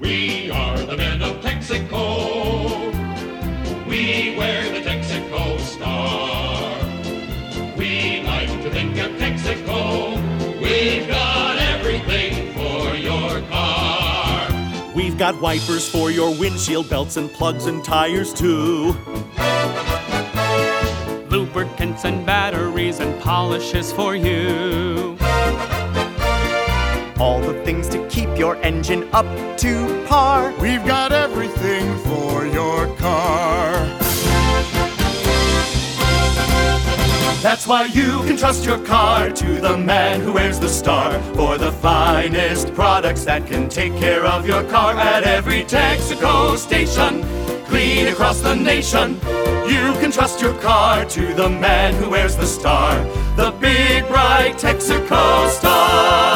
We are the men of Texaco. We wear the Texaco star. We like to think of Texaco. We've got everything for your car. We've got wipers for your windshield, belts and plugs and tires too. Lubricants and batteries and polishes for you. All the things to keep your engine up to par. We've got everything for your car. That's why you can trust your car to the man who wears the star. For the finest products that can take care of your car at every Texaco station, clean across the nation. You can trust your car to the man who wears the star, the big bright Texaco star.